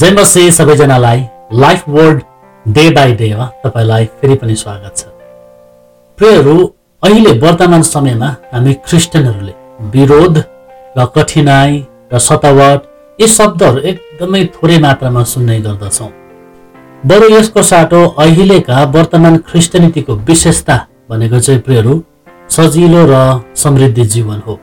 जय मसीह सबैजनालाई life word day by डेमा तपाईलाई फेरि पनि स्वागत छ। प्रियहरू, अहिले वर्तमान समयमा हामी क्रिस्चियनहरूले विरोध र कठिनाई र सतावट यी शब्दहरू एकदमै थोरै मात्रामा सुन्ने गर्दछौँ। बरु यसको साटो अहिलेका वर्तमान क्रिस्चियनिटीको विशेषता भनेको चाहिँ प्रियहरू सजिलो र समृद्धि जीवन हो।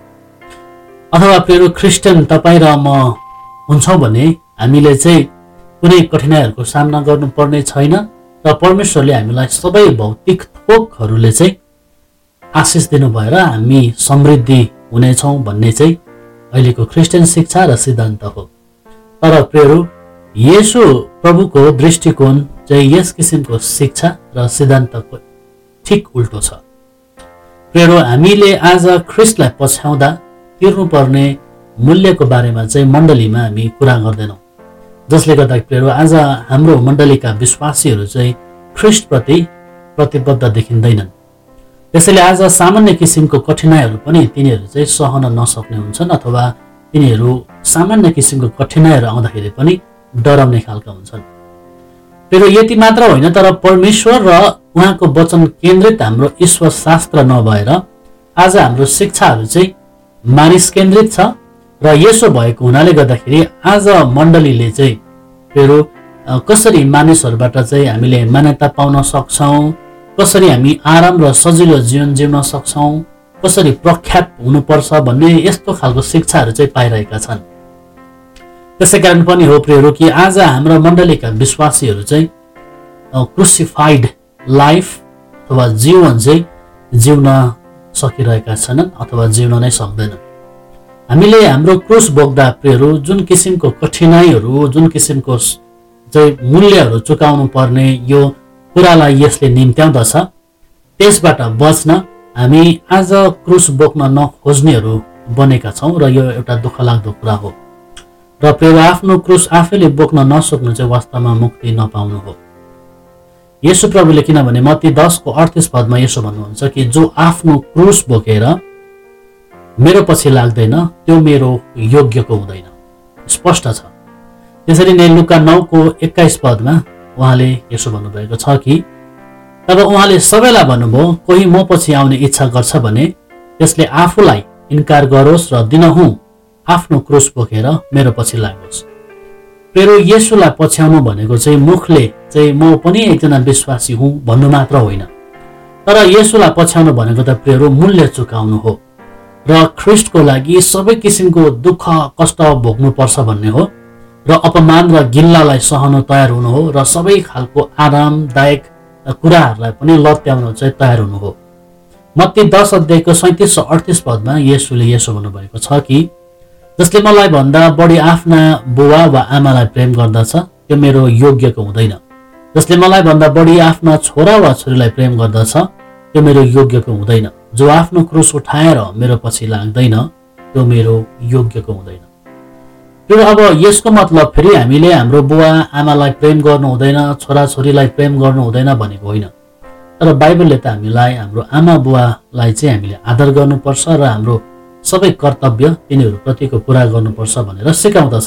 अथवा प्रियहरू, क्रिस्चियन तपाईँ र म हुन्छौँ भने हामीले चाहिँ कुनै कठिनाइहरूको सामना गर्नुपर्ने छैन र परमेश्वरले हामीलाई सबै भौतिक थोकहरूले चाहिँ आशिष दिनु भएर हामी समृद्धि हुनेछौँ भन्ने चाहिँ अहिलेको क्रिस्चियन शिक्षा र सिद्धान्त हो। तर प्रियहरू, येशू प्रभुको दृष्टिकोण चाहिँ यस किसिमको शिक्षा र सिद्धान्तको ठिक उल्टो छ। प्रियहरू, हामीले आज ख्रिस्टलाई पछ्याउँदा तिर्नुपर्ने मूल्यको बारेमा चाहिँ मण्डलीमा हामी कुरा गर्दैनौँ, जसले गर्दा प्रियहरू आज हाम्रो मण्डलीका विश्वासीहरू चाहिँ ख्रिस्टप्रति प्रतिबद्ध देखिँदैनन्। त्यसैले आज सामान्य किसिमको कठिनाइहरू पनि तिनीहरू चाहिँ सहन नसक्ने हुन्छन् अथवा तिनीहरू सामान्य किसिमको कठिनाइहरू आउँदाखेरि पनि डराउने खालका हुन्छन्। प्रियहरू, यति मात्र होइन, तर परमेश्वर र उहाँको वचन केन्द्रित हाम्रो ईश्वर शास्त्र नभएर आज हाम्रो शिक्षाहरू चाहिँ मानिस केन्द्रित छ र यसो भएको हुनाले गर्दाखेरि आज मण्डलीले चाहिँ प्रियहरू कसरी मानिसहरूबाट चाहिँ हामीले मान्यता पाउन सक्छौँ, कसरी हामी आराम र सजिलो जीवन जिउन सक्छौँ, कसरी प्रख्यात हुनुपर्छ भन्ने यस्तो खालको शिक्षाहरू चाहिँ पाइरहेका छन्। त्यसै कारण पनि हो प्रियहरू कि आज हाम्रो मण्डलीका विश्वासीहरू चाहिँ क्रुसिफाइड लाइफ अथवा जीवन चाहिँ जिउन सकिरहेका छैनन् अथवा जिउन नै सक्दैनन्। हामीले हाम्रो क्रुस बोक्दा प्रियहरू जुन किसिमको कठिनाइहरू, जुन किसिमको चाहिँ मूल्यहरू चुकाउनु पर्ने यो कुरालाई यसले निम्त्याउँदछ, त्यसबाट बच्न हामी आज क्रुस बोक्न नखोज्नेहरू बनेका छौँ र यो एउटा दुःख लाग्दो कुरा हो। र प्रियहरू, आफ्नो क्रुस आफैले बोक्न नसक्नु चाहिँ वास्तवमा मुक्ति नपाउनु हो। येशू प्रभुले किनभने मत्ती 10:38 यसो भन्नुहुन्छ कि जो आफ्नो क्रुस बोकेर मेरो पछि लाग्दैन त्यो मेरो योग्यको हुँदैन। स्पष्ट छ। त्यसरी नै लुका 9:21 उहाँले यसो भन्नुभएको छ कि तब उहाँले सबैलाई भन्नुभयो, कोही म पछि आउने इच्छा गर्छ भने त्यसले आफूलाई इन्कार गरोस् र दिनहुँ आफ्नो क्रुस बोकेर मेरो पछि लागोस्। प्रियहरू, येशूलाई पछ्याउनु भनेको चाहिँ मुखले चाहिँ म पनि एकजना विश्वासी हुँ भन्नु मात्र होइन, तर येशूलाई पछ्याउनु भनेको त प्रियहरू मूल्य चुकाउनु हो र ख्रिस्टको लागि सबै किसिमको दुःख कष्ट भोग्नुपर्छ भन्ने हो र अपमान र गिल्लालाई सहन तयार हुनु हो र सबै खालको आरामदायक कुराहरूलाई पनि लत्याउन चाहिँ तयार हुनु हो। मत्ती 10:37-38 येशूले यसो भन्नुभएको छ कि जसले मलाई भन्दा बढी आफ्ना बुवा वा आमालाई प्रेम गर्दछ त्यो मेरो योग्यको हुँदैन। जसले मलाई भन्दा बढी आफ्ना छोरा वा छोरीलाई प्रेम गर्दछ त्यो मेरो योग्यको हुँदैन। जो आफ्नो क्रुस उठाएर मेरो पछि लाग्दैन त्यो मेरो योग्यको हुँदैन। त्यो अब यसको मतलब फेरि हामीले हाम्रो बुवा आमालाई प्रेम गर्नु हुँदैन, छोराछोरीलाई प्रेम गर्नु हुँदैन भनेको होइन। तर बाइबलले त हामीलाई हाम्रो आमा बुवालाई चाहिँ हामीले आदर गर्नुपर्छ र हाम्रो सबै कर्तव्य तिनीहरूप्रतिको पुरा गर्नुपर्छ भनेर सिकाउँदछ।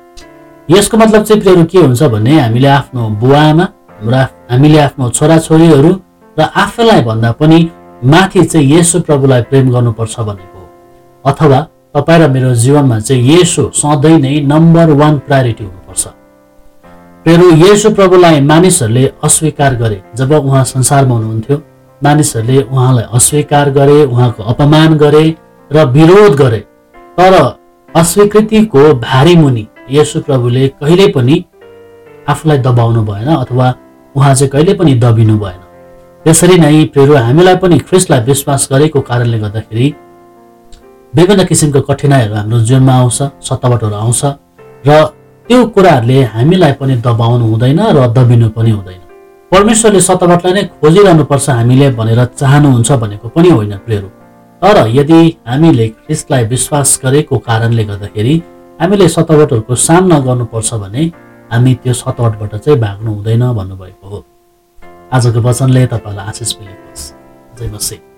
यसको मतलब चाहिँ प्रियहरू के हुन्छ भने हामीले आफ्नो बुवा आमा, हामीले आफ्नो छोराछोरीहरू र आफैलाई भन्दा पनि माथि चाहिँ येशू प्रभुलाई प्रेम गर्नुपर्छ भनेको हो। अथवा तपाईँ र मेरो जीवनमा चाहिँ येशू सधैँ नै नम्बर 1 प्रायोरिटी हुनुपर्छ। प्रियहरू, येशू प्रभुलाई मानिसहरूले अस्वीकार गरे। जब उहाँ संसारमा हुनुहुन्थ्यो मानिसहरूले उहाँलाई अस्वीकार गरे, उहाँको अपमान गरे र विरोध गरे। तर अस्वीकृतिको भारी मुनि येशू प्रभुले कहिल्यै पनि आफूलाई दबाउनु भएन अथवा उहाँ चाहिँ कहिले पनि दबिनु भएन। त्यसरी नै प्रियहरू, हामीलाई पनि ख्रिस्टलाई विश्वास गरेको कारणले गर्दाखेरि विभिन्न किसिमको कठिनाइहरू हाम्रो जीवनमा आउँछ, सतावटहरू आउँछ र त्यो कुराहरूले हामीलाई पनि दबाउनु हुँदैन र दबिनु पनि हुँदैन। परमेश्वरले सतावटलाई नै खोजिरहनुपर्छ हामीले भनेर चाहनुहुन्छ भनेको पनि होइन प्रियहरू। तर यदि हामीले ख्रिस्टलाई विश्वास गरेको कारणले गर्दाखेरि हामीले सतावटहरूको सामना गर्नुपर्छ भने हामी त्यो सतावटबाट चाहिँ भाग्नु हुँदैन भन्नुभएको हो। आजको वचनले तपाईलाई आशिष मिलेको होस्। जय मसीह।